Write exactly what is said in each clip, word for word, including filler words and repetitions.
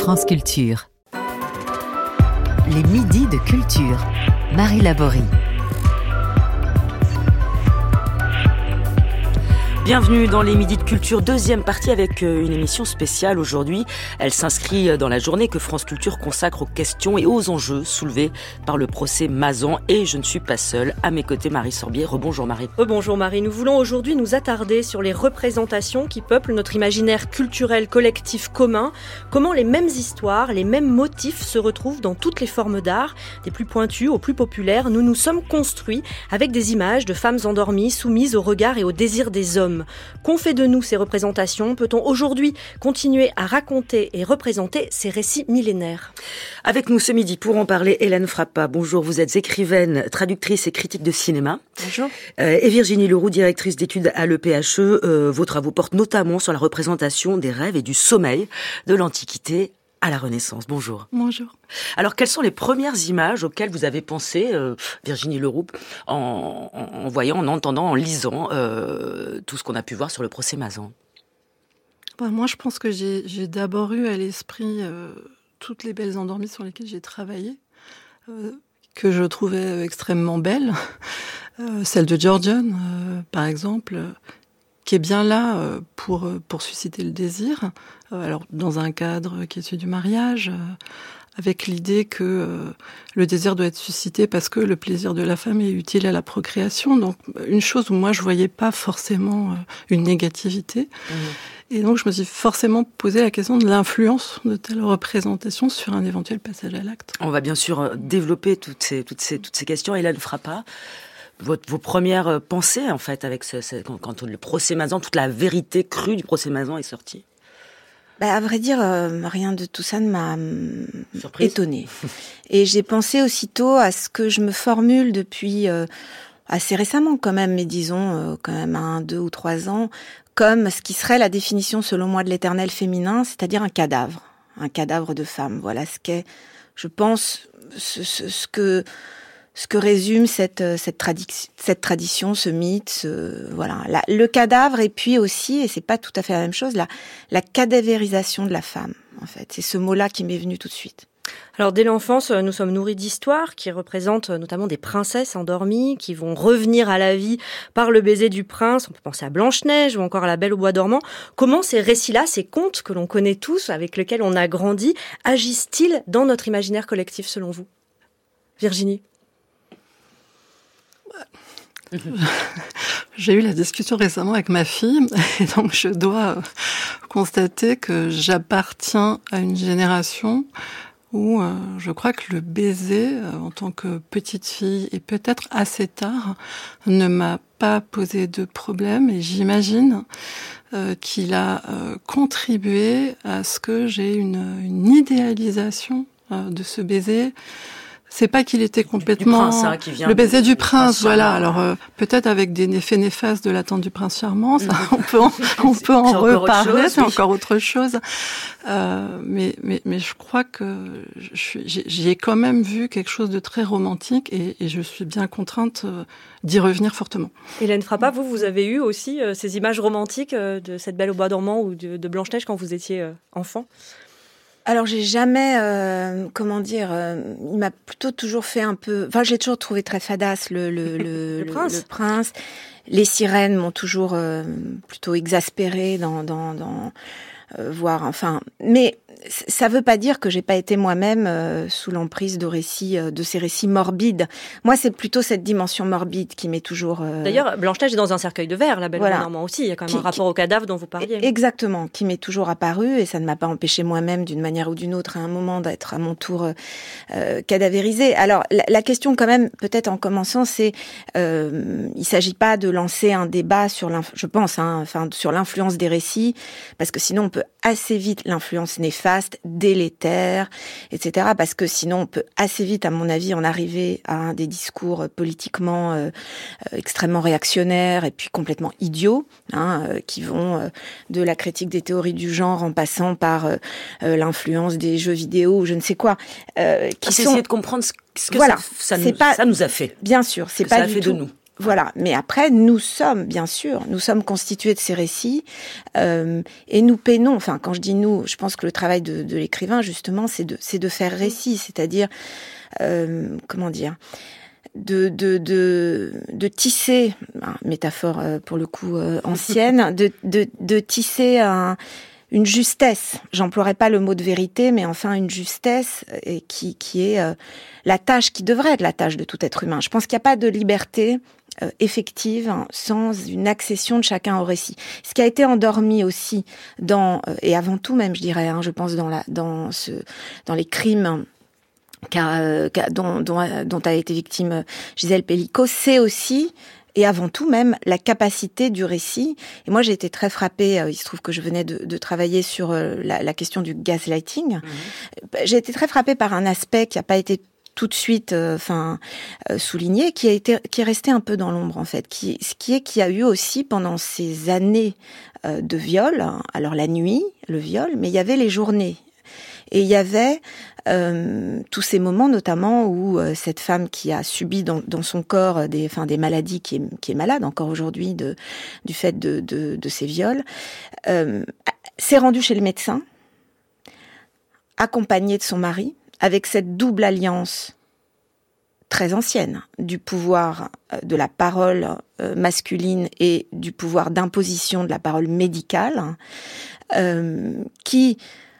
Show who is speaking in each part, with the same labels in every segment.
Speaker 1: France Culture. Les midis de culture. Marie Laborie.
Speaker 2: Bienvenue dans les Midis de Culture, deuxième partie avec une émission spéciale aujourd'hui. Elle s'inscrit dans la journée que France Culture consacre aux questions et aux enjeux soulevés par le procès Mazan. Et je ne suis pas seule. À mes côtés, Marie Sorbier. Rebonjour Marie.
Speaker 3: Rebonjour Marie. Nous voulons aujourd'hui nous attarder sur les représentations qui peuplent notre imaginaire culturel collectif commun. Comment les mêmes histoires, les mêmes motifs se retrouvent dans toutes les formes d'art, des plus pointus aux plus populaires. Nous nous sommes construits avec des images de femmes endormies, soumises au regard et au désir des hommes. Qu'ont fait de nous ces représentations ? Peut-on aujourd'hui continuer à raconter et représenter ces récits millénaires ?
Speaker 2: Avec nous ce midi pour en parler, Hélène Frappa. Bonjour, vous êtes écrivaine, traductrice et critique de cinéma.
Speaker 3: Bonjour.
Speaker 2: Euh, et Virginie Leroux, directrice d'études à l'E P H E. Euh, vos travaux portent notamment sur la représentation des rêves et du sommeil de l'Antiquité à la Renaissance. Bonjour.
Speaker 3: Bonjour.
Speaker 2: Alors, quelles sont les premières images auxquelles vous avez pensé, euh, Virginie Leroux, en, en, en voyant, en entendant, en lisant euh, tout ce qu'on a pu voir sur le procès Mazan ?
Speaker 4: Bah, moi, je pense que j'ai, j'ai d'abord eu à l'esprit euh, toutes les belles endormies sur lesquelles j'ai travaillé, euh, que je trouvais extrêmement belles. Euh, celle de Georgian, euh, par exemple, euh, qui est bien là euh, pour, pour susciter le désir. Euh, alors, dans un cadre qui est celui du mariage, euh, avec l'idée que euh, le désir doit être suscité parce que le plaisir de la femme est utile à la procréation. Donc, une chose où moi, je voyais pas forcément euh, une négativité. Mmh. Et donc, je me suis forcément posé la question de l'influence de telles représentations sur un éventuel passage à l'acte.
Speaker 2: On va bien sûr développer toutes ces, toutes ces, toutes ces questions. Hélène Frappa, votre, vos premières pensées, en fait, avec ce, ce, quand, quand le procès Mazan, toute la vérité crue du procès Mazan est sortie ?
Speaker 5: Bah, à vrai dire, euh, rien de tout ça ne m'a
Speaker 2: Surprise.
Speaker 5: étonnée. Et j'ai pensé aussitôt à ce que je me formule depuis euh, assez récemment quand même, mais disons euh, quand même un, deux ou trois ans, comme ce qui serait la définition selon moi de l'éternel féminin, c'est-à-dire un cadavre, un cadavre de femme. Voilà ce qu'est, je pense, ce, ce, ce que... ce que résume cette cette, tradi- cette tradition, ce mythe, ce, voilà, la, le cadavre et puis aussi, et c'est pas tout à fait la même chose, la la cadavérisation de la femme. En fait, c'est ce mot-là qui m'est venu tout de suite.
Speaker 3: Alors, dès l'enfance, nous sommes nourris d'histoires qui représentent notamment des princesses endormies qui vont revenir à la vie par le baiser du prince. On peut penser à Blanche-Neige ou encore à La Belle au bois dormant. Comment ces récits-là, ces contes que l'on connaît tous, avec lesquels on a grandi, agissent-ils dans notre imaginaire collectif selon vous ? Virginie ?
Speaker 4: J'ai eu la discussion récemment avec ma fille et donc je dois constater que j'appartiens à une génération où euh, je crois que le baiser euh, en tant que petite fille et peut-être assez tard ne m'a pas posé de problème et j'imagine euh, qu'il a euh, contribué à ce que j'ai une, une idéalisation euh, de ce baiser. C'est pas qu'il était complètement
Speaker 2: prince, hein, qui vient
Speaker 4: le baiser
Speaker 2: du,
Speaker 4: du
Speaker 2: du
Speaker 4: prince,
Speaker 2: prince
Speaker 4: voilà.
Speaker 2: charmant.
Speaker 4: Alors euh, peut-être avec des effets néfastes de l'attente du prince charmant, ça, on peut en, on peut en
Speaker 2: c'est
Speaker 4: reparler,
Speaker 2: chose,
Speaker 4: c'est
Speaker 2: oui.
Speaker 4: encore autre chose. Euh, mais mais mais je crois que je suis, j'ai, j'y ai quand même vu quelque chose de très romantique et, et je suis bien contrainte euh, d'y revenir fortement.
Speaker 3: Hélène Frappa, vous, vous avez eu aussi euh, ces images romantiques euh, de cette Belle au bois dormant ou de, de Blanche-Neige quand vous étiez euh, enfant ?
Speaker 5: Alors j'ai jamais, euh, comment dire, euh, il m'a plutôt toujours fait un peu, enfin j'ai toujours trouvé très fadasse le le le,
Speaker 3: le, prince.
Speaker 5: le, le prince. Les sirènes m'ont toujours euh, plutôt exaspérée dans dans dans euh, voir, enfin, mais ça veut pas dire que j'ai pas été moi-même euh, sous l'emprise de récits, euh, de ces récits morbides. Moi, c'est plutôt cette dimension morbide qui m'est toujours. Euh...
Speaker 3: D'ailleurs, Blanche-Neige est dans un cercueil de verre, La Belle
Speaker 5: voilà.
Speaker 3: au bois dormant aussi. Il y a quand même
Speaker 5: qui,
Speaker 3: un rapport
Speaker 5: qui...
Speaker 3: au cadavre dont vous parliez.
Speaker 5: Exactement, qui m'est toujours apparu et ça ne m'a pas empêché moi-même, d'une manière ou d'une autre, à un moment d'être à mon tour euh, cadavérisée. Alors, la, la question, quand même, peut-être en commençant, c'est, euh, il s'agit pas de lancer un débat sur, l'inf... je pense, hein, enfin, sur l'influence des récits, parce que sinon on peut assez vite l'influence néfaste, délétère, et cetera. Parce que sinon, on peut assez vite, à mon avis, en arriver à des discours politiquement euh, extrêmement réactionnaires et puis complètement idiots, hein, euh, qui vont euh, de la critique des théories du genre en passant par euh, euh, l'influence des jeux vidéo ou je ne sais quoi. Euh, qui
Speaker 2: c'est
Speaker 5: sont...
Speaker 2: essayer de comprendre ce que
Speaker 5: voilà,
Speaker 2: ça, ça,
Speaker 5: c'est
Speaker 2: nous,
Speaker 5: pas...
Speaker 2: ça nous a fait.
Speaker 5: Bien sûr, c'est
Speaker 2: que
Speaker 5: pas
Speaker 2: ça a
Speaker 5: du
Speaker 2: fait
Speaker 5: tout...
Speaker 2: de nous.
Speaker 5: Voilà, mais après, nous sommes, bien sûr, nous sommes constitués de ces récits euh, et nous peinons, enfin, quand je dis nous, je pense que le travail de, de l'écrivain, justement, c'est de, c'est de faire récit, c'est-à-dire, euh, comment dire, de, de, de, de tisser, hein, métaphore euh, pour le coup euh, ancienne, de, de, de tisser un... une justesse, j'emploierai pas le mot de vérité, mais enfin une justesse et qui, qui est euh, la tâche qui devrait être la tâche de tout être humain. Je pense qu'il n'y a pas de liberté euh, effective hein, sans une accession de chacun au récit. Ce qui a été endormi aussi dans, euh, et avant tout même je dirais, hein, je pense dans, la, dans, ce, dans les crimes qu'a, euh, qu'a, dont, dont, dont a été victime Gisèle Pelicot, c'est aussi... et avant tout même la capacité du récit. Et moi, j'ai été très frappée, euh, il se trouve que je venais de, de travailler sur euh, la, la question du gaslighting. Mmh. J'ai été très frappée par un aspect qui n'a pas été tout de suite enfin euh, euh, souligné, qui a été qui est resté un peu dans l'ombre en fait, qui ce qui est qu'il y a eu aussi pendant ces années euh, de viol, alors la nuit, le viol, mais il y avait les journées. Et il y avait euh, tous ces moments, notamment où euh, cette femme qui a subi dans, dans son corps des, enfin, des maladies, qui est, qui est malade encore aujourd'hui de, du fait de, de, de ces viols, euh, s'est rendue chez le médecin, accompagnée de son mari, avec cette double alliance très ancienne du pouvoir de la parole euh, masculine et du pouvoir d'imposition de la parole médicale, euh, qui...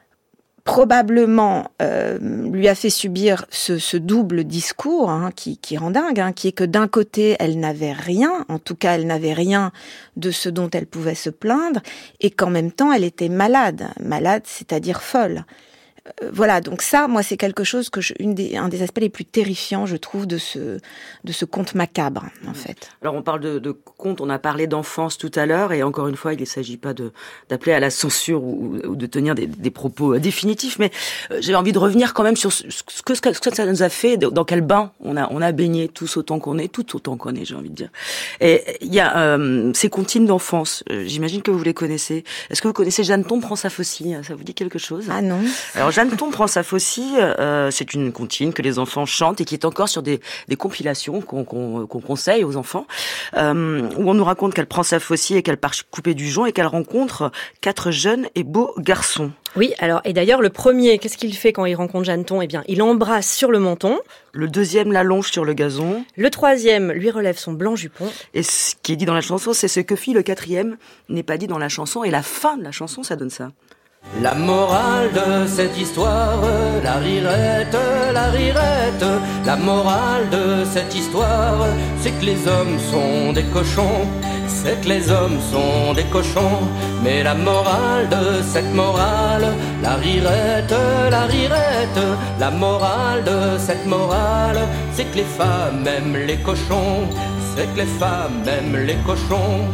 Speaker 5: probablement euh, lui a fait subir ce, ce double discours hein, qui, qui rend dingue, hein, qui est que d'un côté, elle n'avait rien, en tout cas, elle n'avait rien de ce dont elle pouvait se plaindre, et qu'en même temps, elle était malade, malade, c'est-à-dire folle. Euh, voilà, donc ça, moi, c'est quelque chose que je, une des, un des aspects les plus terrifiants, je trouve, de ce, de ce conte macabre, en fait.
Speaker 2: Alors, on parle de, de conte, on a parlé d'enfance tout à l'heure, et encore une fois, il ne s'agit pas de, d'appeler à la censure ou, ou de tenir des, des propos définitifs, mais euh, j'ai envie de revenir quand même sur ce, ce, que, ce que ça nous a fait, dans quel bain on a, on a baigné tous autant qu'on est, tout autant qu'on est, j'ai envie de dire. Et il y a euh, ces comptines d'enfance, euh, j'imagine que vous les connaissez. Est-ce que vous connaissez Jeanne Thon prend sa faucille? Ça vous dit quelque chose?
Speaker 5: Ah non.
Speaker 2: Alors, Jeanne Thon prend sa faucille, euh, c'est une comptine que les enfants chantent et qui est encore sur des, des compilations qu'on, qu'on, qu'on conseille aux enfants, euh, où on nous raconte qu'elle prend sa faucille et qu'elle part couper du jonc et qu'elle rencontre quatre jeunes et beaux garçons.
Speaker 3: Oui, alors, et d'ailleurs, le premier, qu'est-ce qu'il fait quand il rencontre Jeanne Thon? Eh bien, il l'embrasse sur le menton.
Speaker 2: Le deuxième l'allonge sur le gazon.
Speaker 3: Le troisième lui relève son blanc jupon.
Speaker 2: Et ce qui est dit dans la chanson, c'est ce que fit le quatrième, n'est pas dit dans la chanson. Et la fin de la chanson, ça donne ça.
Speaker 6: La morale de cette histoire, la rirette, la rirette. La morale de cette histoire, c'est que les hommes sont des cochons. C'est que les hommes sont des cochons. Mais la morale de cette morale, la rirette, la rirette. La morale de cette morale, c'est que les femmes aiment les cochons. C'est que les femmes aiment les cochons.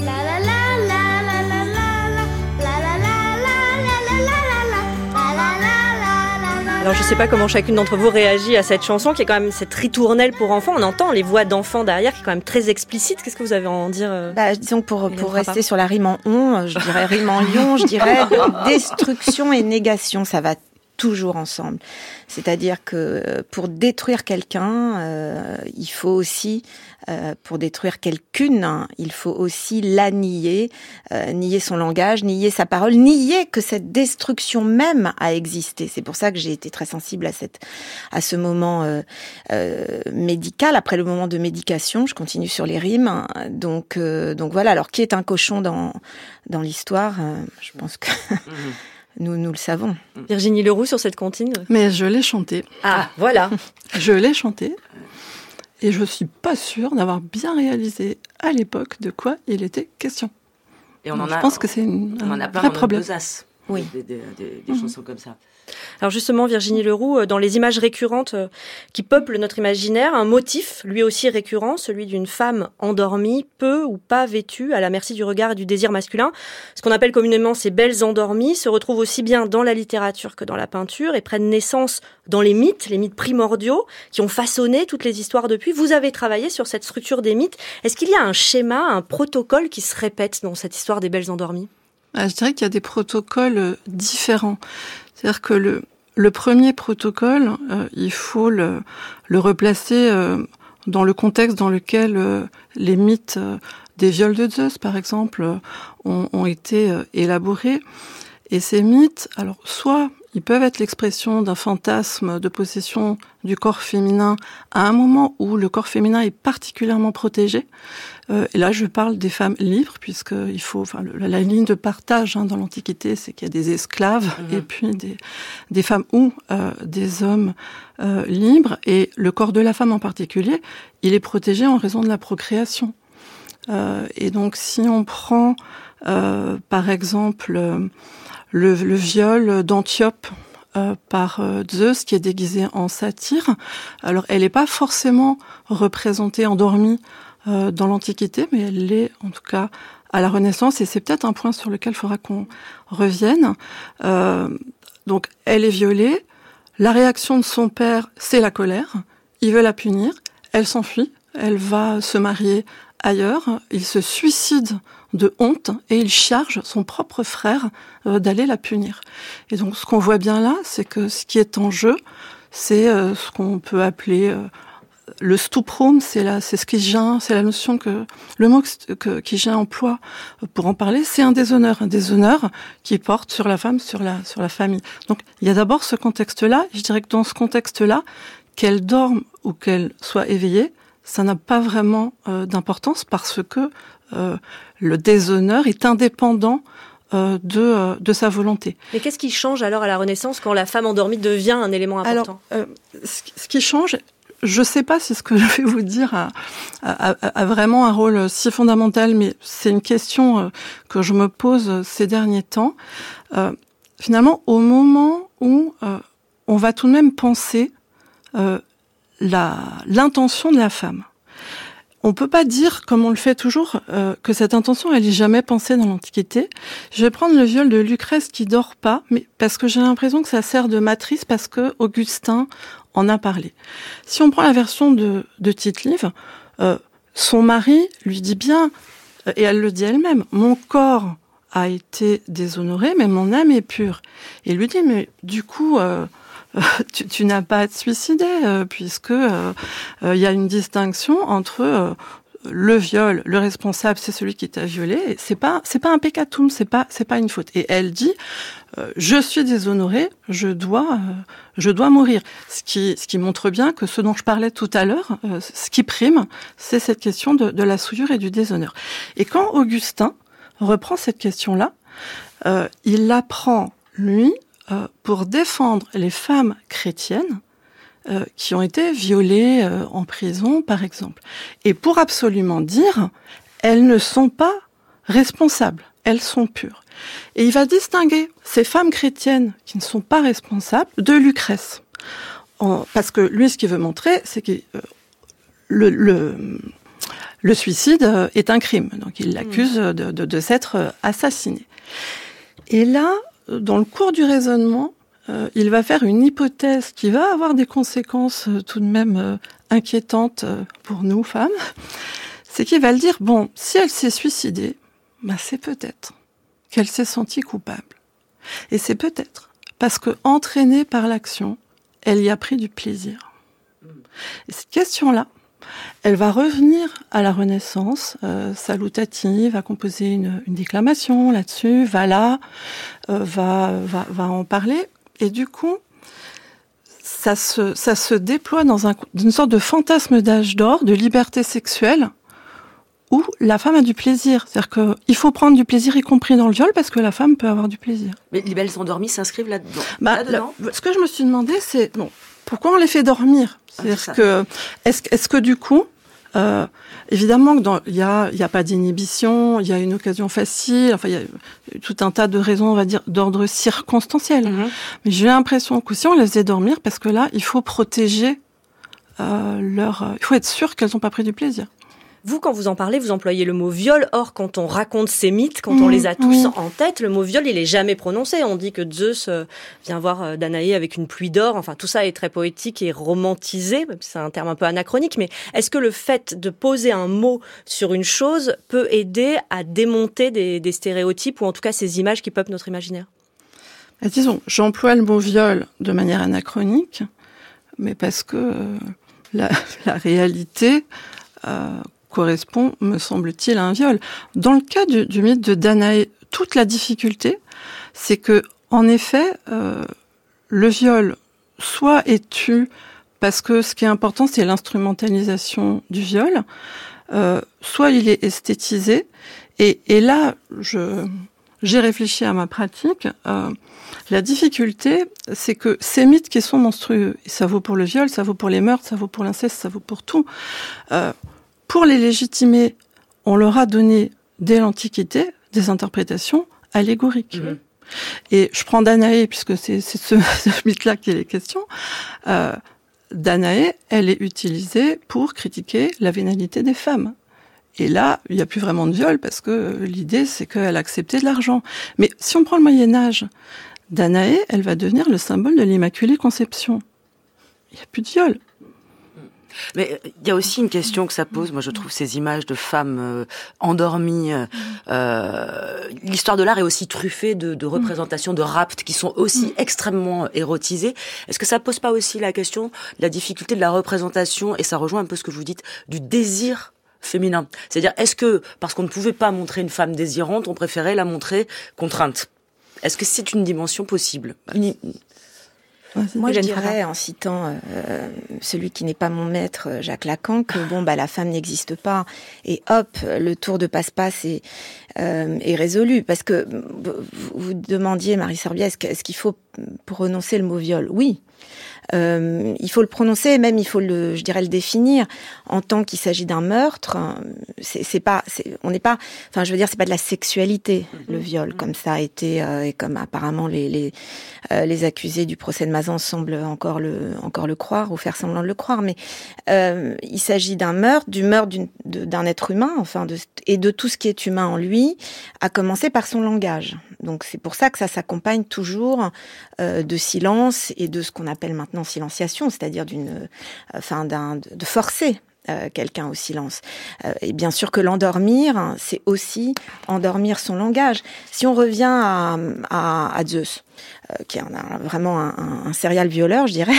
Speaker 3: Alors je sais pas comment chacune d'entre vous réagit à cette chanson qui est quand même cette ritournelle pour enfants. On entend les voix d'enfants derrière qui est quand même très explicite. Qu'est-ce que vous avez à en dire euh,
Speaker 5: bah, disons que pour, pour rester sur la rime en on, je dirais rime en lion, je dirais destruction et négation, ça va toujours ensemble. C'est-à-dire que pour détruire quelqu'un, euh, il faut aussi, euh, pour détruire quelqu'une, hein, il faut aussi la nier, euh, nier son langage, nier sa parole, nier que cette destruction même a existé. C'est pour ça que j'ai été très sensible à cette, à ce moment euh, euh, médical. Après le moment de médication, je continue sur les rimes. Hein, donc, euh, donc voilà. Alors, qui est un cochon dans dans l'histoire euh, Je pense que. Nous, nous le savons.
Speaker 3: Virginie Leroux sur cette comptine.
Speaker 4: Mais je l'ai chanté.
Speaker 3: Ah, voilà.
Speaker 4: Je l'ai chanté. Et je suis pas sûre d'avoir bien réalisé à l'époque de quoi il était question.
Speaker 2: Et on
Speaker 4: Donc,
Speaker 2: en a,
Speaker 4: je pense que c'est une,
Speaker 2: on
Speaker 4: un
Speaker 2: en a plein
Speaker 4: vrai
Speaker 2: dans
Speaker 4: problème.
Speaker 2: Notre besace.
Speaker 5: Oui.
Speaker 2: Des, des, des, des mmh. chansons comme ça.
Speaker 3: Alors justement, Virginie Leroux, dans les images récurrentes qui peuplent notre imaginaire, un motif, lui aussi récurrent, celui d'une femme endormie, peu ou pas vêtue, à la merci du regard et du désir masculin. Ce qu'on appelle communément ces belles endormies se retrouvent aussi bien dans la littérature que dans la peinture et prennent naissance dans les mythes, les mythes primordiaux qui ont façonné toutes les histoires depuis. Vous avez travaillé sur cette structure des mythes. Est-ce qu'il y a un schéma, un protocole qui se répète dans cette histoire des belles endormies ?
Speaker 4: Je dirais qu'il y a des protocoles différents. C'est-à-dire que le, le premier protocole, euh, il faut le, le replacer euh, dans le contexte dans lequel euh, les mythes euh, des viols de Zeus, par exemple, euh, ont, ont été euh, élaborés. Et ces mythes, alors soit ils peuvent être l'expression d'un fantasme de possession du corps féminin à un moment où le corps féminin est particulièrement protégé. Euh, et là, je parle des femmes libres, puisque il faut, enfin, le, la ligne de partage hein, dans l'Antiquité, c'est qu'il y a des esclaves mmh. et puis des, des femmes ou euh, des hommes euh, libres. Et le corps de la femme en particulier, il est protégé en raison de la procréation. Euh, et donc, si on prend, euh, par exemple, euh, le, le viol d'Antiope euh, par euh, Zeus, qui est déguisé en satyre, alors elle n'est pas forcément représentée endormie euh, dans l'Antiquité, mais elle l'est en tout cas à la Renaissance, et c'est peut-être un point sur lequel il faudra qu'on revienne. Euh, donc, elle est violée, la réaction de son père, c'est la colère, il veut la punir, elle s'enfuit, elle va se marier ailleurs, il se suicide de honte et il charge son propre frère euh, d'aller la punir. Et donc ce qu'on voit bien là, c'est que ce qui est en jeu, c'est euh, ce qu'on peut appeler euh, le stuprum, c'est la, c'est ce qui gêne, c'est la notion que le mot que, que qui gêne emploie pour en parler, c'est un déshonneur, un déshonneur qui porte sur la femme, sur la sur la famille. Donc il y a d'abord ce contexte-là. Je dirais que dans ce contexte-là, qu'elle dorme ou qu'elle soit éveillée, ça n'a pas vraiment euh, d'importance parce que euh, le déshonneur est indépendant euh, de, euh, de sa volonté.
Speaker 3: Mais qu'est-ce qui change alors à la Renaissance quand la femme endormie devient un élément important ?
Speaker 4: Alors, euh, ce qui change, je ne sais pas si ce que je vais vous dire a, a, a, a vraiment un rôle si fondamental, mais c'est une question euh, que je me pose ces derniers temps. Euh, finalement, au moment où euh, on va tout de même penser euh, La, l'intention de la femme. On peut pas dire, comme on le fait toujours, euh, que cette intention, elle est jamais pensée dans l'Antiquité. Je vais prendre le viol de Lucrèce qui dort pas, mais parce que j'ai l'impression que ça sert de matrice, parce que Augustin en a parlé. Si on prend la version de, de Tite-Live, euh, son mari lui dit bien, et elle le dit elle-même, mon corps a été déshonoré, mais mon âme est pure. Et il lui dit, mais du coup, euh, Tu, tu n'as pas à te suicider euh, puisque euh, euh, y a une distinction entre euh, le viol, le responsable c'est celui qui t'a violé, et c'est pas c'est pas un peccatum, c'est pas c'est pas une faute. Et elle dit euh, je suis déshonorée, je dois euh, je dois mourir. Ce qui ce qui montre bien que ce dont je parlais tout à l'heure, euh, ce qui prime, c'est cette question de, de la souillure et du déshonneur. Et quand Augustin reprend cette question-là, euh, il la prend lui Euh, pour défendre les femmes chrétiennes euh, qui ont été violées euh, en prison, par exemple. Et pour absolument dire, elles ne sont pas responsables, elles sont pures. Et il va distinguer ces femmes chrétiennes qui ne sont pas responsables de Lucrèce. En, parce que lui, ce qu'il veut montrer, c'est que euh, le, le, le suicide euh, est un crime. Donc il l'accuse de, de, de s'être assassiné. Et là, dans le cours du raisonnement, euh, il va faire une hypothèse qui va avoir des conséquences euh, tout de même euh, inquiétantes euh, pour nous, femmes. C'est qu'il va le dire, bon, si elle s'est suicidée, bah, c'est peut-être qu'elle s'est sentie coupable. Et c'est peut-être parce que, entraînée par l'action, elle y a pris du plaisir. Et cette question-là, elle va revenir à la Renaissance. Euh, Salutati va composer une, une déclamation là-dessus. Valla euh, va, va, va en parler. Et du coup, ça se, ça se déploie dans un, une sorte de fantasme d'âge d'or, de liberté sexuelle, où la femme a du plaisir. C'est-à-dire qu'il faut prendre du plaisir, y compris dans le viol, parce que la femme peut avoir du plaisir.
Speaker 2: Mais les belles endormies s'inscrivent là-dedans.
Speaker 4: Bah, là-dedans. Là, ce que je me suis demandé, c'est bon, pourquoi on les fait dormir ? C'est-à-dire ah, c'est que est-ce, est-ce que du coup, euh, évidemment que dans il y a il y a pas d'inhibition, il y a une occasion facile, enfin il y a tout un tas de raisons, on va dire d'ordre circonstanciel. Mm-hmm. Mais j'ai l'impression que si on les faisait dormir, parce que là il faut protéger euh, leur, il faut être sûr qu'elles n'ont pas pris du plaisir.
Speaker 3: Vous, quand vous en parlez, vous employez le mot viol. Or, quand on raconte ces mythes, quand mmh, on les a tous oui. en tête, le mot viol, il est jamais prononcé. On dit que Zeus euh, vient voir euh, Danaé avec une pluie d'or. Enfin, tout ça est très poétique et romantisé. C'est un terme un peu anachronique. Mais est-ce que le fait de poser un mot sur une chose peut aider à démonter des, des stéréotypes ou en tout cas ces images qui peuplent notre imaginaire ?
Speaker 4: Et disons, j'emploie le mot viol de manière anachronique, mais parce que... Euh... la, la réalité euh, correspond, me semble-t-il, à un viol. Dans le cas du, du mythe de Danaé, toute la difficulté, c'est que, en effet, euh, le viol soit est tu parce que ce qui est important, c'est l'instrumentalisation du viol, euh, soit il est esthétisé. Et, et là, je, j'ai réfléchi à ma pratique. Euh, la difficulté, c'est que ces mythes qui sont monstrueux, et ça vaut pour le viol, ça vaut pour les meurtres, ça vaut pour l'inceste, ça vaut pour tout. Euh, pour les légitimer, on leur a donné, dès l'Antiquité, des interprétations allégoriques. Mmh. Et je prends Danaé, puisque c'est, c'est ce, ce mythe-là qui est les questions. Euh, Danaé, elle est utilisée pour critiquer la vénalité des femmes. Et là, il n'y a plus vraiment de viol parce que l'idée, c'est qu'elle acceptait de l'argent. Mais si on prend le Moyen-Âge, Danaé, elle va devenir le symbole de l'Immaculée Conception. Il n'y a plus de viol.
Speaker 2: Mais il y a aussi une question que ça pose, moi je trouve, ces images de femmes euh, endormies. Euh, l'histoire de l'art est aussi truffée de, de représentations de rapts qui sont aussi extrêmement érotisées. Est-ce que ça pose pas aussi la question de la difficulté de la représentation, et ça rejoint un peu ce que vous dites, du désir féminin? C'est-à-dire, est-ce que, parce qu'on ne pouvait pas montrer une femme désirante, on préférait la montrer contrainte? Est-ce que c'est une dimension possible?
Speaker 5: Moi, je dirais, en citant euh, celui qui n'est pas mon maître, Jacques Lacan, que bon, bah, la femme n'existe pas, et hop, le tour de passe-passe est, euh, est résolu. Parce que vous, vous demandiez, Marie Sorbier, est-ce, est-ce qu'il faut prononcer le mot viol? Oui. Euh, il faut le prononcer, même il faut le, je dirais, le définir en tant qu'il s'agit d'un meurtre. C'est, c'est pas, c'est, on n'est pas, enfin, je veux dire, c'est pas de la sexualité, le viol, comme ça a été euh, et comme apparemment les les euh, les accusés du procès de Mazan semblent encore le encore le croire ou faire semblant de le croire. Mais euh, il s'agit d'un meurtre, du meurtre d'une, de, d'un être humain, enfin, de, et de tout ce qui est humain en lui, à commencer par son langage. Donc c'est pour ça que ça s'accompagne toujours euh, de silence et de ce qu'on appelle maintenant silenciation, c'est-à-dire d'une, euh, enfin d'un, de forcer euh, quelqu'un au silence. Euh, et bien sûr que l'endormir, hein, c'est aussi endormir son langage. Si on revient à, à, à Zeus, euh, qui est un, un, vraiment un, un, un serial violeur, je dirais,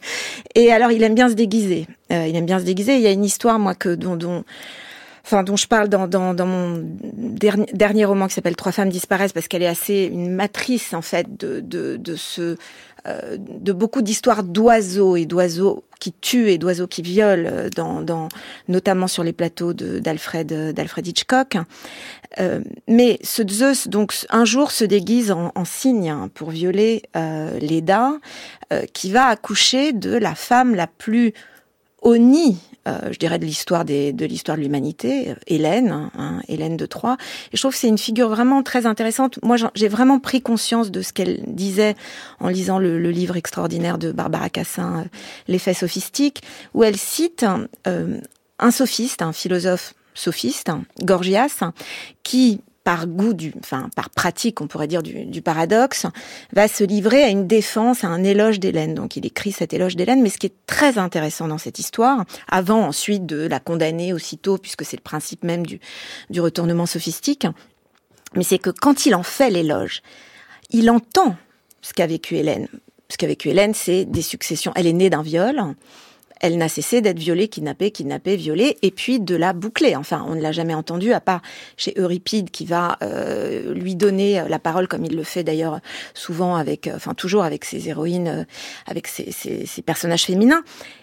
Speaker 5: et alors il aime bien se déguiser. Euh, il aime bien se déguiser. Il y a une histoire, moi, que dont, dont Enfin, dont je parle dans, dans, dans mon dernier, dernier roman qui s'appelle Trois femmes disparaissent, parce qu'elle est assez une matrice, en fait, de, de, de ce, euh, de beaucoup d'histoires d'oiseaux et d'oiseaux qui tuent et d'oiseaux qui violent, dans, dans, notamment sur les plateaux de, d'Alfred, d'Alfred Hitchcock. Euh, mais ce Zeus, donc, un jour se déguise en, en cygne pour violer, euh, Léda, euh, qui va accoucher de la femme la plus honnie, Euh, je dirais de l'histoire des, de l'histoire de l'humanité, euh, Hélène, hein, Hélène de Troie. Et je trouve que c'est une figure vraiment très intéressante. Moi, j'ai vraiment pris conscience de ce qu'elle disait en lisant le, le livre extraordinaire de Barbara Cassin, euh, L'effet sophistique, où elle cite euh, un sophiste, un philosophe sophiste, Gorgias, qui par goût du, enfin, par pratique, on pourrait dire, du, du paradoxe, va se livrer à une défense, à un éloge d'Hélène. Donc, il écrit cet éloge d'Hélène, mais ce qui est très intéressant dans cette histoire, avant ensuite de la condamner aussitôt, puisque c'est le principe même du, du retournement sophistique, mais c'est que quand il en fait l'éloge, il entend ce qu'a vécu Hélène. Ce qu'a vécu Hélène, c'est des successions. Elle est née d'un viol. Elle n'a cessé d'être violée, kidnappée, kidnappée, violée, et puis de la boucler. Enfin, on ne l'a jamais entendue, à part chez Euripide, qui va euh, lui donner la parole, comme il le fait d'ailleurs souvent avec, enfin toujours avec ses héroïnes, euh, avec ses, ses, ses personnages féminins.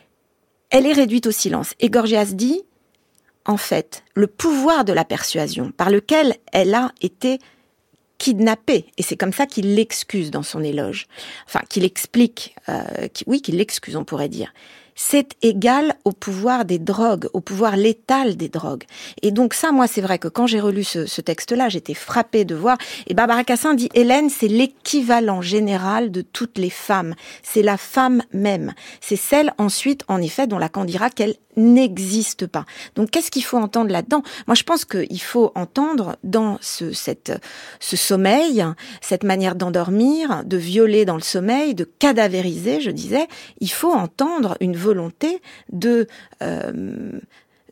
Speaker 5: Elle est réduite au silence. Et Gorgias dit, en fait, le pouvoir de la persuasion, par lequel elle a été kidnappée, et c'est comme ça qu'il l'excuse dans son éloge. Enfin, qu'il explique, euh, qui, oui, qu'il l'excuse, on pourrait dire. C'est égal au pouvoir des drogues, au pouvoir létal des drogues. Et donc ça, moi, c'est vrai que quand j'ai relu ce, ce texte-là, j'étais frappée de voir. Et Barbara Cassin dit, Hélène, c'est l'équivalent général de toutes les femmes. C'est la femme même. C'est celle, ensuite, en effet, dont Lacan dira qu'elle n'existe pas. Donc, qu'est-ce qu'il faut entendre là-dedans? Moi, je pense qu'il faut entendre dans ce, cette, ce sommeil, cette manière d'endormir, de violer dans le sommeil, de cadavériser, je disais, il faut entendre une volonté de, euh,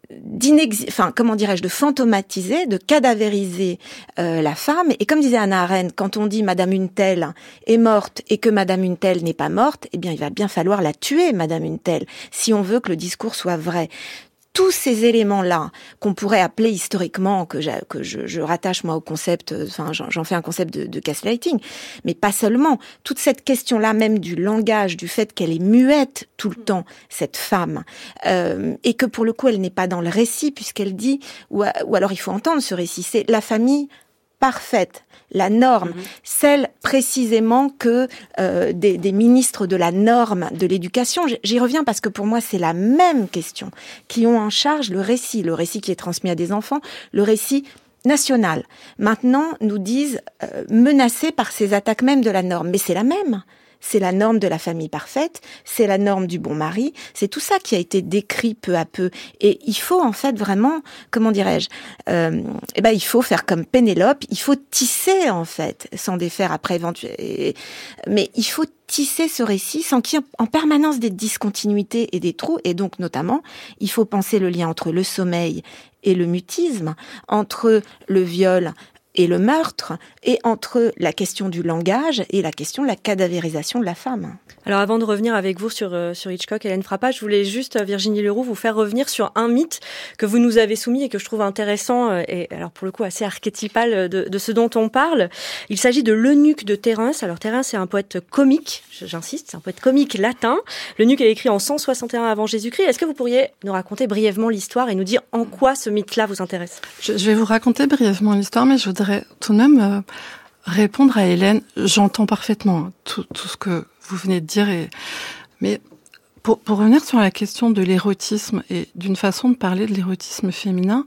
Speaker 5: d'inex... enfin, comment dirais-je, de fantomatiser, de cadavériser euh, la femme. Et comme disait Hannah Arendt, quand on dit Madame une telle est morte et que Madame une telle n'est pas morte, eh bien, il va bien falloir la tuer, Madame une telle, si on veut que le discours soit vrai. Tous ces éléments-là, qu'on pourrait appeler historiquement, que, que je, je rattache moi au concept, enfin j'en, j'en fais un concept de, de gaslighting, mais pas seulement. Toute cette question-là même du langage, du fait qu'elle est muette tout le temps, cette femme, euh, et que pour le coup elle n'est pas dans le récit, puisqu'elle dit, ou, ou alors il faut entendre ce récit, c'est la famille parfaite, la norme, mmh. celle précisément que euh, des, des ministres de la norme de l'éducation, j'y reviens parce que pour moi c'est la même question, qui ont en charge le récit, le récit qui est transmis à des enfants, le récit national. Maintenant, nous disent euh, menacés par ces attaques même de la norme, mais c'est la même. C'est la norme de la famille parfaite, c'est la norme du bon mari, c'est tout ça qui a été décrit peu à peu. Et il faut en fait vraiment, comment dirais-je, euh, eh ben il faut faire comme Pénélope, il faut tisser en fait, sans défaire après éventuellement, mais il faut tisser ce récit sans qu'il y ait en permanence des discontinuités et des trous. Et donc notamment, il faut penser le lien entre le sommeil et le mutisme, entre le viol et le meurtre, et entre la question du langage et la question de la cadavérisation de la femme.
Speaker 3: Alors avant de revenir avec vous sur, euh, sur Hitchcock, Hélène Frappat, je voulais juste, Virginie Leroux, vous faire revenir sur un mythe que vous nous avez soumis et que je trouve intéressant, euh, et alors pour le coup assez archétypal de, de ce dont on parle. Il s'agit de l'eunuque de Terence. Alors Terence est un poète comique, j'insiste, c'est un poète comique latin. L'eunuque est écrit en cent soixante et un avant Jésus-Christ. Est-ce que vous pourriez nous raconter brièvement l'histoire et nous dire en quoi ce mythe-là vous intéresse ?
Speaker 4: je, je vais vous raconter brièvement l'histoire, mais je voudrais tout de même euh, répondre à Hélène. J'entends parfaitement tout, tout ce que vous venez de dire, et... mais pour, pour revenir sur la question de l'érotisme et d'une façon de parler de l'érotisme féminin,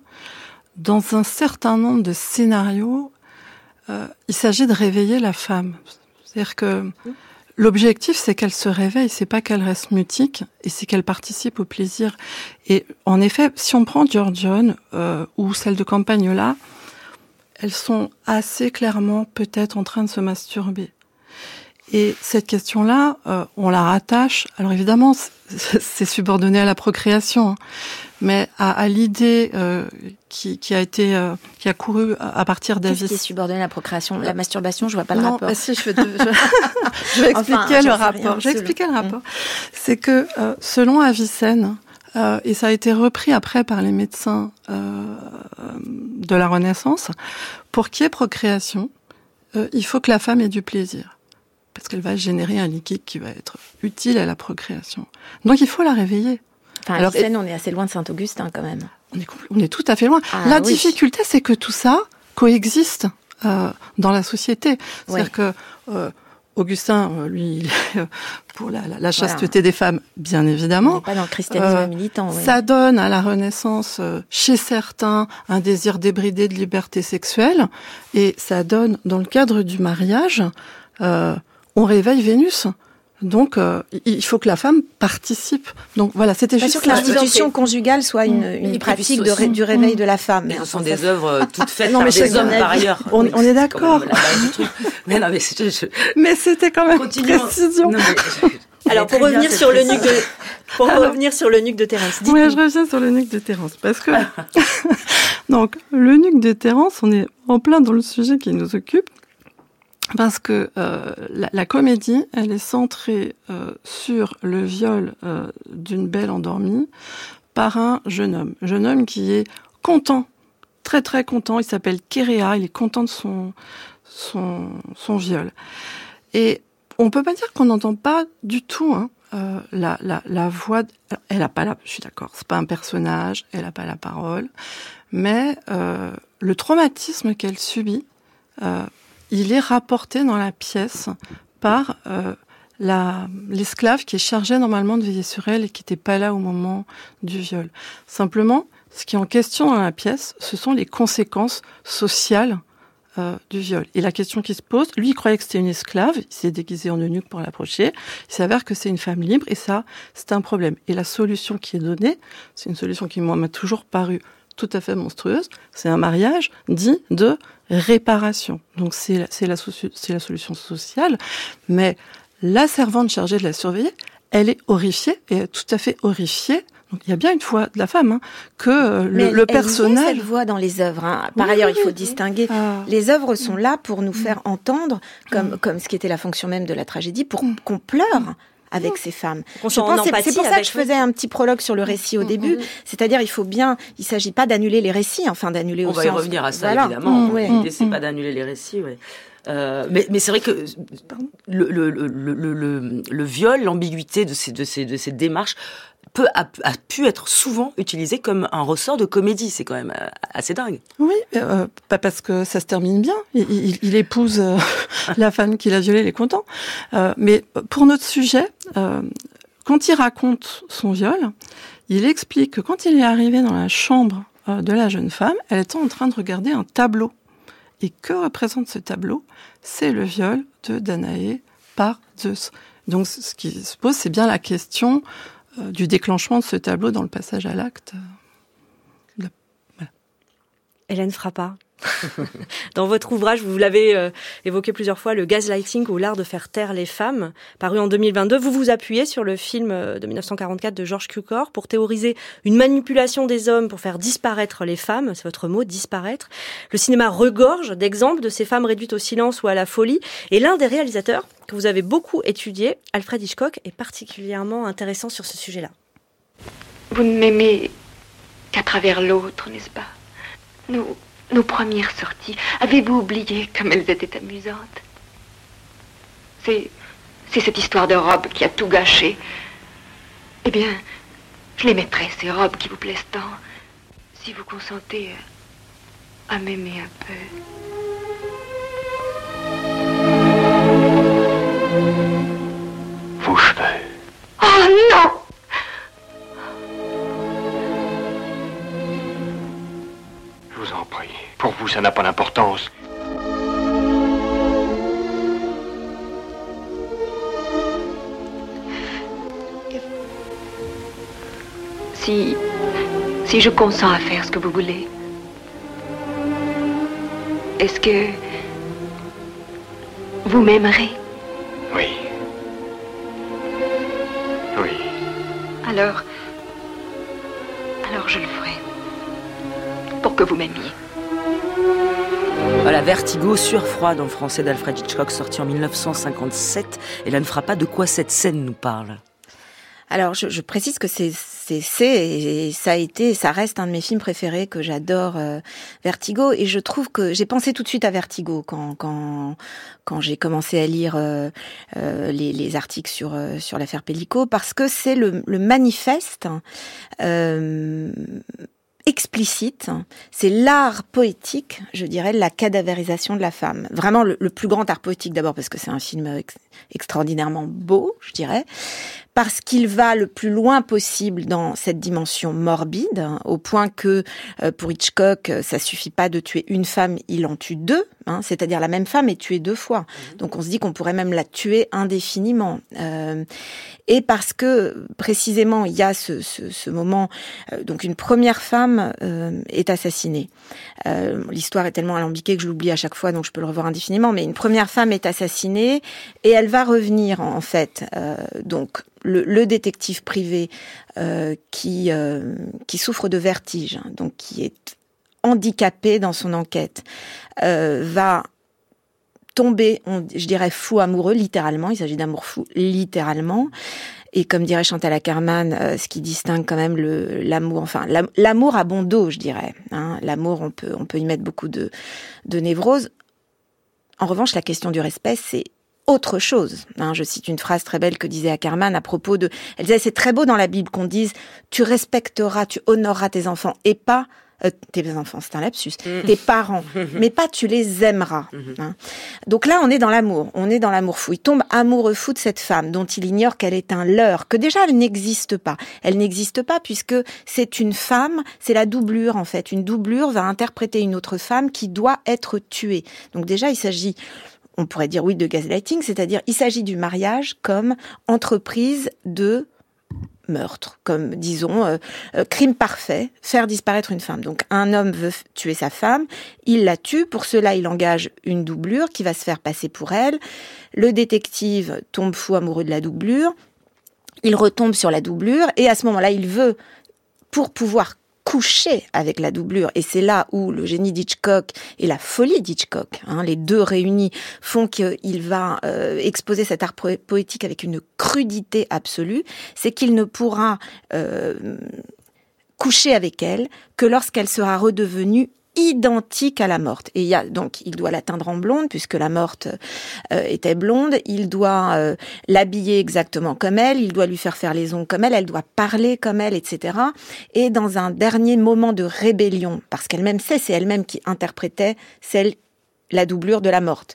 Speaker 4: dans un certain nombre de scénarios, euh, il s'agit de réveiller la femme. C'est-à-dire que l'objectif, c'est qu'elle se réveille, c'est pas qu'elle reste mutique, et c'est qu'elle participe au plaisir. Et en effet, si on prend Giorgione euh, ou celle de Campagnola, elles sont assez clairement peut-être en train de se masturber. Et cette question-là, euh, on la rattache, alors évidemment, c'est, c'est subordonné à la procréation, hein, mais à, à l'idée euh, qui, qui a été, euh, qui a couru à partir d'Avis.
Speaker 5: Qu'est-ce qui est subordonné à la procréation ? La masturbation, je vois pas le
Speaker 4: non,
Speaker 5: rapport.
Speaker 4: Bah si, je vais, je, je vais expliquer enfin, le rapport. Je vais expliquer le rapport. Mmh. C'est que euh, selon Avicenne, euh, et ça a été repris après par les médecins euh, de la Renaissance, pour qu'il y ait procréation, euh, il faut que la femme ait du plaisir. Parce qu'elle va générer un liquide qui va être utile à la procréation. Donc il faut la réveiller.
Speaker 5: Enfin, alors, Avicenne, on est assez loin de Saint-Augustin quand même.
Speaker 4: On est, on est tout à fait loin. Ah, la oui. difficulté, c'est que tout ça coexiste euh, dans la société. C'est-à-dire oui. que euh, Augustin, euh, lui, il est euh, pour la, la, la chasteté voilà. des femmes, bien évidemment.
Speaker 5: On n'est pas dans le christianisme euh, militant. Oui.
Speaker 4: Ça donne à la Renaissance, euh, chez certains, un désir débridé de liberté sexuelle. Et ça donne, dans le cadre du mariage... Euh, on réveille Vénus. Donc, euh, il faut que la femme participe. Donc, voilà, c'était
Speaker 5: pas
Speaker 4: juste...
Speaker 5: sûr que l'institution conjugale soit une, une pratique de ré, du réveil mmh. de la femme.
Speaker 2: Mais ce sont des œuvres toutes faites non, par des hommes, par ailleurs.
Speaker 4: On, on est d'accord.
Speaker 2: Mais non, mais, je, je...
Speaker 4: mais c'était quand même une précision. Non, mais...
Speaker 3: Alors, pour revenir sur le nuque de... Pour Alors, revenir sur le nuque de Terence.
Speaker 4: Oui, je reviens sur le nuque de Terence. Parce que... Donc, le nuque de Terence, on est en plein dans le sujet qui nous occupe. Parce que euh, la, la comédie, elle est centrée euh, sur le viol euh, d'une belle endormie par un jeune homme. Jeune homme qui est content, très très content. Il s'appelle Kéréa, il est content de son, son, son viol. Et on peut pas dire qu'on n'entend pas du tout hein, euh, la, la, la voix... De... Elle a pas la... Je suis d'accord, c'est pas un personnage, elle a pas la parole. Mais euh, le traumatisme qu'elle subit... Euh, il est rapporté dans la pièce par euh, la, l'esclave qui est chargée normalement de veiller sur elle et qui n'était pas là au moment du viol. Simplement, ce qui est en question dans la pièce, ce sont les conséquences sociales euh, du viol. Et la question qui se pose, lui, il croyait que c'était une esclave, il s'est déguisé en eunuque pour l'approcher, il s'avère que c'est une femme libre et ça, c'est un problème. Et la solution qui est donnée, c'est une solution qui moi, m'a toujours paru tout à fait monstrueuse, c'est un mariage dit de réparation. Donc c'est, c'est, la, c'est la solution sociale, mais la servante chargée de la surveiller, elle est horrifiée, et tout à fait horrifiée Donc il y a bien une voix de la femme, hein, que euh, le,
Speaker 5: elle,
Speaker 4: le personnage...
Speaker 5: Elle y a cette voix dans les œuvres. Hein. Par oui, ailleurs, oui, il faut oui. distinguer. Ah. Les œuvres sont là pour nous faire entendre, comme, mm. comme ce qui était la fonction même de la tragédie, pour mm. qu'on pleure avec ces femmes.
Speaker 3: Je
Speaker 5: pense c'est, c'est pour ça que je faisais un petit prologue sur le récit au mmh, début. Mmh. C'est-à-dire, il faut bien, il s'agit pas d'annuler les récits, enfin d'annuler
Speaker 2: On
Speaker 5: au
Speaker 2: va
Speaker 5: sens.
Speaker 2: y revenir à ça,
Speaker 5: voilà.
Speaker 2: évidemment.
Speaker 5: Mmh,
Speaker 2: L'idée,
Speaker 5: ouais.
Speaker 2: c'est pas d'annuler les récits, ouais. Euh, mais, mais c'est vrai que le, le, le, le, le, le viol, l'ambiguïté de ces, de ces, de ces démarches peut, a, a pu être souvent utilisé comme un ressort de comédie. C'est quand même assez dingue.
Speaker 4: Oui, euh, pas parce que ça se termine bien. Il, il, il épouse euh, la femme qu'il a violée, il est content. Euh, mais pour notre sujet, euh, quand il raconte son viol, il explique que quand il est arrivé dans la chambre euh, de la jeune femme, elle était en train de regarder un tableau. Et que représente ce tableau ? C'est le viol de Danaé par Zeus. Donc ce qui se pose, c'est bien la question euh, du déclenchement de ce tableau dans le passage à l'acte. Euh, voilà.
Speaker 3: Hélène Frappat. Dans votre ouvrage, vous l'avez euh, évoqué plusieurs fois, le gaslighting ou l'art de faire taire les femmes, paru en deux mille vingt-deux. Vous vous appuyez sur le film de dix-neuf cent quarante-quatre de George Cukor pour théoriser une manipulation des hommes pour faire disparaître les femmes. C'est votre mot, disparaître. Le cinéma regorge d'exemples de ces femmes réduites au silence ou à la folie. Et l'un des réalisateurs que vous avez beaucoup étudié, Alfred Hitchcock, est particulièrement intéressant sur ce sujet-là.
Speaker 7: Vous ne m'aimez qu'à travers l'autre, n'est-ce pas ? Nous... Nos premières sorties, avez-vous oublié comme elles étaient amusantes ? C'est, c'est cette histoire de robe qui a tout gâché. Eh bien, je les mettrai, ces robes qui vous plaisent tant, si vous consentez à m'aimer un peu.
Speaker 8: Vos cheveux.
Speaker 7: Oh non !
Speaker 8: Je vous en prie. Pour vous, ça n'a pas d'importance.
Speaker 7: Si... Si je consens à faire ce que vous voulez, est-ce que... vous m'aimerez ?
Speaker 8: Oui. Oui.
Speaker 7: Alors... Alors je le ferai. Pour que vous m'aimiez.
Speaker 2: Voilà, Vertigo, Sueur froide en français d'Alfred Hitchcock, sorti en dix-neuf cent cinquante-sept. Hélène Frappat, de quoi cette scène nous parle ?
Speaker 5: Alors, je, je précise que c'est, c'est, c'est, et ça a été, ça reste un de mes films préférés que j'adore, euh, Vertigo. Et je trouve que j'ai pensé tout de suite à Vertigo quand, quand, quand j'ai commencé à lire euh, euh, les, les articles sur euh, sur l'affaire Pellico, parce que c'est le, le manifeste. Euh, explicite, c'est l'art poétique, je dirais, la cadavérisation de la femme. Vraiment le, le plus grand art poétique d'abord parce que c'est un film ex- extraordinairement beau, je dirais, parce qu'il va le plus loin possible dans cette dimension morbide, hein, au point que euh, pour Hitchcock, ça suffit pas de tuer une femme, il en tue deux, hein, c'est-à-dire la même femme est tuée deux fois. Donc on se dit qu'on pourrait même la tuer indéfiniment. Euh, et parce que précisément il y a ce, ce, ce moment, euh, donc une première femme euh, est assassinée. Euh, l'histoire est tellement alambiquée que je l'oublie à chaque fois, donc je peux le revoir indéfiniment. Mais une première femme est assassinée et elle va revenir en fait. Euh, donc Le, le détective privé euh, qui euh, qui souffre de vertige, hein, donc qui est handicapé dans son enquête, euh, va tomber, on, je dirais, fou amoureux, littéralement. Il s'agit d'amour fou, littéralement. Et comme dirait Chantal Akerman, euh, ce qui distingue quand même le l'amour, enfin l'amour à bon dos, je dirais. Hein, l'amour, on peut on peut y mettre beaucoup de de névrose. En revanche, la question du respect, c'est autre chose. Hein, je cite une phrase très belle que disait Ackerman à propos de... Elle disait, c'est très beau dans la Bible qu'on dise « tu respecteras, tu honoreras tes enfants » et pas... Euh, tes enfants, c'est un lapsus. Mmh. Tes parents, mais pas tu les aimeras. Mmh. Hein. Donc là, on est dans l'amour. On est dans l'amour fou. Il tombe amoureux fou de cette femme dont il ignore qu'elle est un leurre, que déjà elle n'existe pas. Elle n'existe pas puisque c'est une femme, c'est la doublure en fait. Une doublure va interpréter une autre femme qui doit être tuée. Donc déjà, il s'agit... on pourrait dire oui de gaslighting, c'est-à-dire il s'agit du mariage comme entreprise de meurtre, comme disons euh, euh, crime parfait, faire disparaître une femme. Donc un homme veut f- tuer sa femme, il la tue, pour cela il engage une doublure qui va se faire passer pour elle. Le détective tombe fou amoureux de la doublure, il retombe sur la doublure et à ce moment-là il veut pour pouvoir coucher avec la doublure. Et c'est là où le génie d'Hitchcock et la folie d'Hitchcock, hein, les deux réunis, font qu'il va euh, exposer cet art po- poétique avec une crudité absolue. C'est qu'il ne pourra euh, coucher avec elle que lorsqu'elle sera redevenue identique à la morte. Et il y a donc, il doit l'atteindre en blonde puisque la morte euh, était blonde. Il doit euh, l'habiller exactement comme elle. Il doit lui faire faire les ongles comme elle. Elle doit parler comme elle, et cetera. Et dans un dernier moment de rébellion, parce qu'elle-même sait, c'est elle-même qui interprétait celle la doublure de la morte.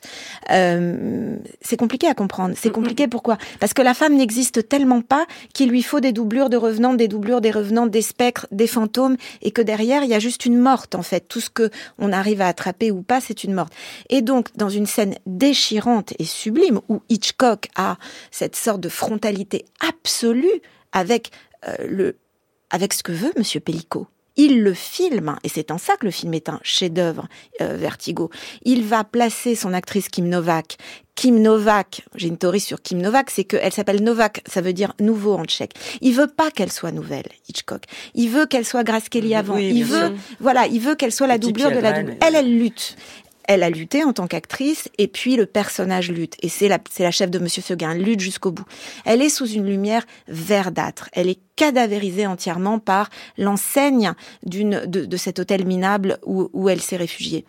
Speaker 5: Euh, c'est compliqué à comprendre. C'est compliqué pourquoi ? Parce que la femme n'existe tellement pas qu'il lui faut des doublures de revenantes, des doublures des revenantes, des spectres, des fantômes, et que derrière, il y a juste une morte, en fait. Tout ce que on arrive à attraper ou pas, c'est une morte. Et donc, dans une scène déchirante et sublime, où Hitchcock a cette sorte de frontalité absolue avec euh, le, avec ce que veut Monsieur Pellico. Il le filme, et c'est en ça que le film est un chef-d'œuvre, euh, Vertigo. Il va placer son actrice Kim Novak. Kim Novak, j'ai une théorie sur Kim Novak, c'est qu'elle s'appelle Novak, ça veut dire nouveau en tchèque. Il veut pas qu'elle soit nouvelle, Hitchcock. Il veut qu'elle soit Grace Kelly avant.
Speaker 2: Oui,
Speaker 5: il veut,
Speaker 2: sûr.
Speaker 5: voilà, il veut qu'elle soit la doublure de la doublure. Elle, elle lutte. Elle a lutté en tant qu'actrice, et puis le personnage lutte. Et c'est la, c'est la chef de Monsieur Seguin, elle lutte jusqu'au bout. Elle est sous une lumière verdâtre. Elle est cadavérisée entièrement par l'enseigne d'une, de, de cet hôtel minable où, où elle s'est réfugiée.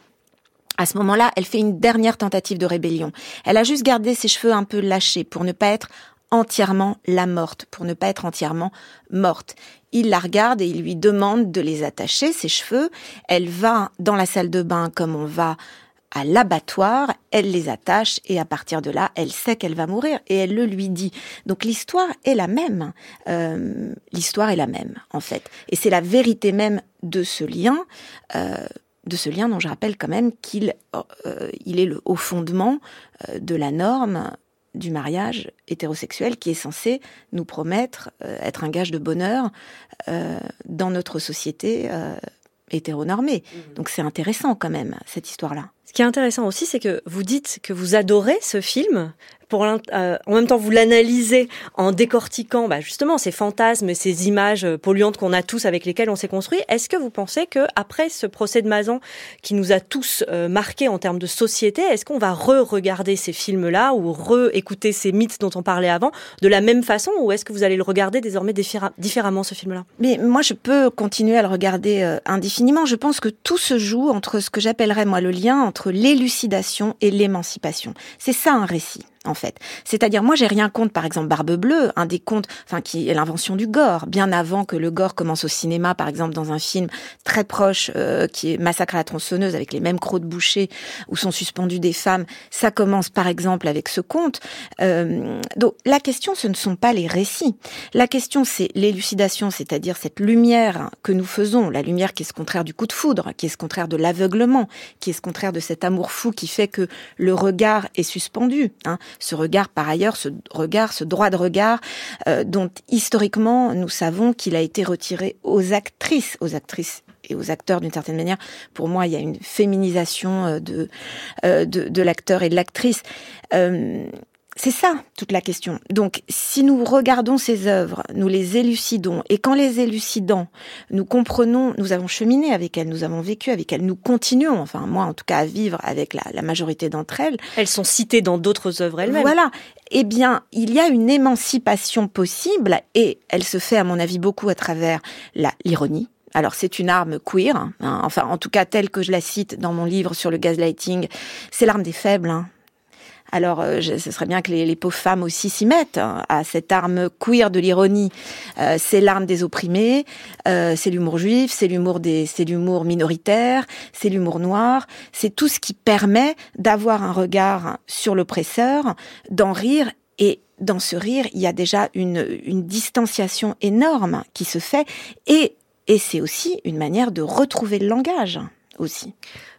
Speaker 5: À ce moment-là, elle fait une dernière tentative de rébellion. Elle a juste gardé ses cheveux un peu lâchés pour ne pas être entièrement la morte, pour ne pas être entièrement morte. Il la regarde et il lui demande de les attacher, ses cheveux. Elle va dans la salle de bain comme on va à l'abattoir, elle les attache et à partir de là, elle sait qu'elle va mourir et elle le lui dit. Donc l'histoire est la même. Euh, l'histoire est la même, en fait. Et c'est la vérité même de ce lien, euh, de ce lien dont je rappelle quand même qu'il euh, il est le haut fondement euh, de la norme du mariage hétérosexuel qui est censé nous promettre euh, être un gage de bonheur euh, dans notre société euh, hétéronormée. Mmh. Donc c'est intéressant quand même, cette histoire-là.
Speaker 3: Ce qui est intéressant aussi, c'est que vous dites que vous adorez ce film. Pour euh, en même temps, vous l'analysez en décortiquant bah, justement ces fantasmes, ces images polluantes qu'on a tous avec lesquelles on s'est construit. Est-ce que vous pensez que après ce procès de Mazan qui nous a tous euh, marqués en termes de société, est-ce qu'on va re-regarder ces films-là ou re-écouter ces mythes dont on parlait avant de la même façon, ou est-ce que vous allez le regarder désormais différa- différemment ce film-là ?
Speaker 5: Mais moi, je peux continuer à le regarder euh, indéfiniment. Je pense que tout se joue entre ce que j'appellerais moi le lien entre l'élucidation et l'émancipation. C'est ça un récit. En fait, c'est-à-dire moi j'ai rien contre par exemple Barbe Bleue, un des contes, enfin qui est l'invention du gore, bien avant que le gore commence au cinéma, par exemple dans un film très proche euh, qui est Massacre à la tronçonneuse avec les mêmes crocs de boucher où sont suspendues des femmes. Ça commence par exemple avec ce conte. Euh, donc la question ce ne sont pas les récits, la question c'est l'élucidation, c'est-à-dire cette lumière que nous faisons, la lumière qui est ce contraire du coup de foudre, qui est ce contraire de l'aveuglement, qui est ce contraire de cet amour fou qui fait que le regard est suspendu. Hein. Ce regard, par ailleurs, ce regard, ce droit de regard, euh, dont historiquement nous savons qu'il a été retiré aux actrices, aux actrices et aux acteurs d'une certaine manière. Pour moi, il y a une féminisation de euh, de, de l'acteur et de l'actrice. Euh, C'est ça, toute la question. Donc, si nous regardons ces œuvres, nous les élucidons, et qu'en les élucidant, nous comprenons, nous avons cheminé avec elles, nous avons vécu avec elles, nous continuons, enfin, moi, en tout cas, à vivre avec la, la majorité d'entre elles.
Speaker 3: Elles sont citées dans d'autres œuvres elles-mêmes.
Speaker 5: Voilà. Eh bien, il y a une émancipation possible, et elle se fait, à mon avis, beaucoup à travers la, l'ironie. Alors, c'est une arme queer, hein, enfin, en tout cas, telle que je la cite dans mon livre sur le gaslighting, c'est l'arme des faibles, hein. Alors, euh, je, ce serait bien que les, les pauvres femmes aussi s'y mettent hein, à cette arme queer de l'ironie. Euh, c'est l'arme des opprimés, euh, c'est l'humour juif, c'est l'humour des, c'est l'humour minoritaire, c'est l'humour noir. C'est tout ce qui permet d'avoir un regard sur l'oppresseur, d'en rire. Et dans ce rire, il y a déjà une, une distanciation énorme qui se fait. Et, et c'est aussi une manière de retrouver le langage aussi.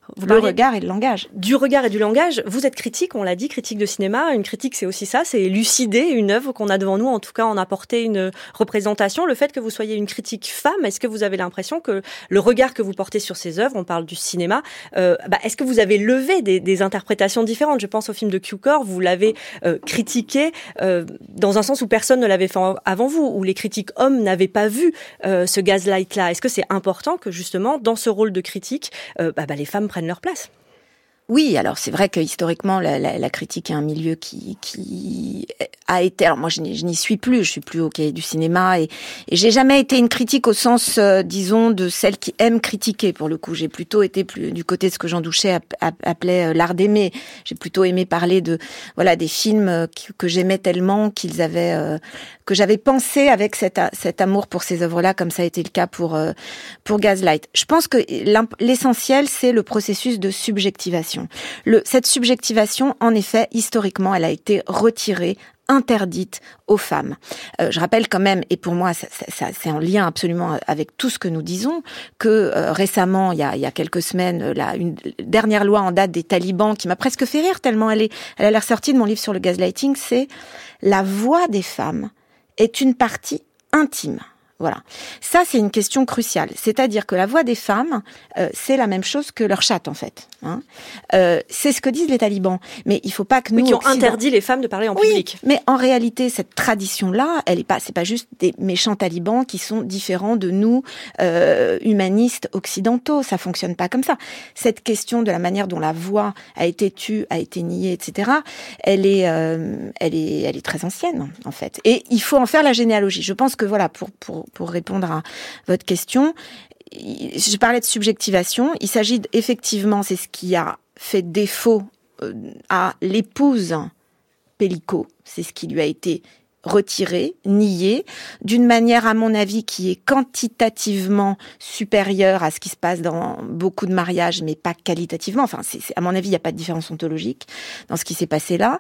Speaker 3: Vous
Speaker 5: le regard et le langage.
Speaker 3: Du regard et du langage. Vous êtes critique, on l'a dit, critique de cinéma. Une critique, c'est aussi ça, c'est élucider une œuvre qu'on a devant nous, en tout cas en apporter une représentation. Le fait que vous soyez une critique femme, est-ce que vous avez l'impression que le regard que vous portez sur ces œuvres, on parle du cinéma, euh, bah, est-ce que vous avez levé des, des interprétations différentes? Je pense au film de Cukor, vous l'avez euh, critiqué euh, dans un sens où personne ne l'avait fait avant vous, où les critiques hommes n'avaient pas vu euh, ce gaslight-là. Est-ce que c'est important que justement, dans ce rôle de critique, euh, bah, bah, les femmes prennent leur place?
Speaker 5: Oui, alors c'est vrai que historiquement, la, la, la critique est un milieu qui, qui a été... Alors moi, je n'y, je n'y suis plus, je suis plus au cahier du cinéma, et, et j'ai jamais été une critique au sens, euh, disons, de celle qui aime critiquer, pour le coup. J'ai plutôt été plus du côté de ce que Jean Douchet appelait euh, l'art d'aimer. J'ai plutôt aimé parler de, voilà, des films que, que j'aimais tellement, qu'ils avaient, euh, que j'avais pensé avec cet, cet amour pour ces œuvres-là, comme ça a été le cas pour, euh, pour Gaslight. Je pense que l'essentiel, c'est le processus de subjectivation. Le, cette subjectivation, en effet, historiquement, elle a été retirée, interdite aux femmes. Euh, je rappelle quand même, et pour moi, ça, ça, c'est en lien absolument avec tout ce que nous disons, que euh, récemment, il y a, il y a quelques semaines, là, une dernière loi en date des talibans qui m'a presque fait rire tellement elle est, elle a l'air sortie de mon livre sur le gaslighting, c'est la voix des femmes est une partie intime. Voilà. Ça, c'est une question cruciale. C'est-à-dire que la voix des femmes, euh, c'est la même chose que leur chatte, en fait. Hein. Euh, c'est ce que disent les talibans. Mais il faut pas que nous...
Speaker 3: Oui, qui ont
Speaker 5: Occident...
Speaker 3: interdit les femmes de parler en
Speaker 5: oui,
Speaker 3: public.
Speaker 5: Mais en réalité, cette tradition-là, elle est pas, c'est pas juste des méchants talibans qui sont différents de nous, euh, humanistes occidentaux. Ça fonctionne pas comme ça. Cette question de la manière dont la voix a été tue, a été niée, et cetera, elle est, euh, elle est, elle est très ancienne, en fait. Et il faut en faire la généalogie. Je pense que voilà, pour, pour, pour répondre à votre question, je parlais de subjectivation. Il s'agit effectivement, c'est ce qui a fait défaut à l'épouse Pellico. C'est ce qui lui a été retiré, nié, d'une manière, à mon avis, qui est quantitativement supérieure à ce qui se passe dans beaucoup de mariages, mais pas qualitativement. Enfin, c'est, c'est, à mon avis, il n'y a pas de différence ontologique dans ce qui s'est passé là.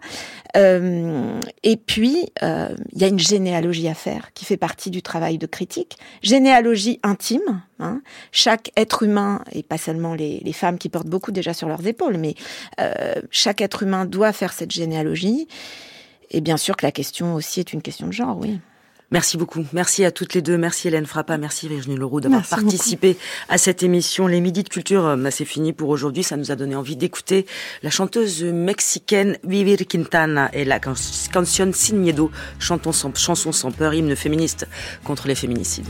Speaker 5: Euh, et puis, euh, il y a une généalogie à faire qui fait partie du travail de critique. Généalogie intime. Hein. Chaque être humain, et pas seulement les, les femmes qui portent beaucoup déjà sur leurs épaules, mais euh, chaque être humain doit faire cette généalogie. Et bien sûr que la question aussi est une question de genre, oui.
Speaker 2: Merci beaucoup. Merci à toutes les deux. Merci Hélène Frappa, merci Virginie Leroux d'avoir
Speaker 4: merci
Speaker 2: participé
Speaker 4: beaucoup.
Speaker 2: à cette émission. Les Midis de Culture, c'est fini pour aujourd'hui. Ça nous a donné envie d'écouter la chanteuse mexicaine Vivir Quintana et la canción Sin Miedo, chanson sans, chanson sans peur, hymne féministe contre les féminicides.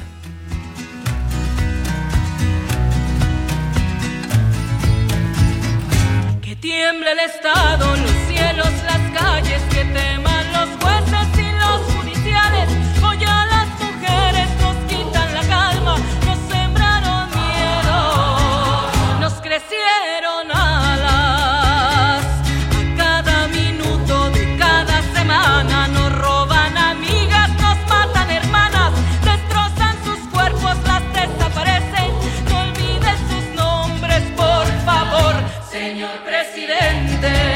Speaker 9: Que tiemble el Estado, los cielos, las calles, que teman los jueces y los judiciales. Hoy a las mujeres nos quitan la calma, nos sembraron miedo, nos crecieron alas. A cada minuto de cada semana nos roban amigas, nos matan hermanas, destrozan sus cuerpos, las desaparecen. No olviden sus nombres, por favor, señor presidente.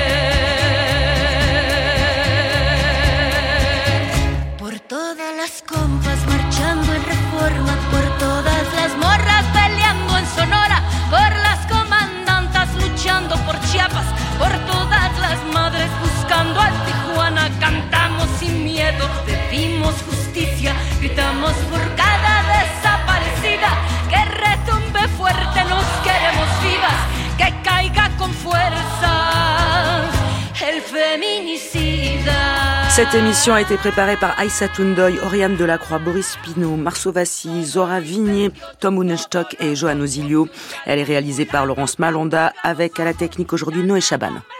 Speaker 9: Por todas las morras peleando en Sonora, por las comandantas luchando por Chiapas, por todas las madres buscando a Tijuana. Cantamos sin miedo, pedimos justicia, gritamos por cada desaparecida. Que retumbe fuerte, nos queremos vivas, que caiga con fuerza el feminicida.
Speaker 2: Cette émission a été préparée par Aïssatou Ndoye, Oriane Delacroix, Boris Pinault, Marceau Vassy, Zora Vignier, Tom Hunenstock et Johan Ozilio. Elle est réalisée par Laurence Malonda avec à la technique aujourd'hui Noé Chaban.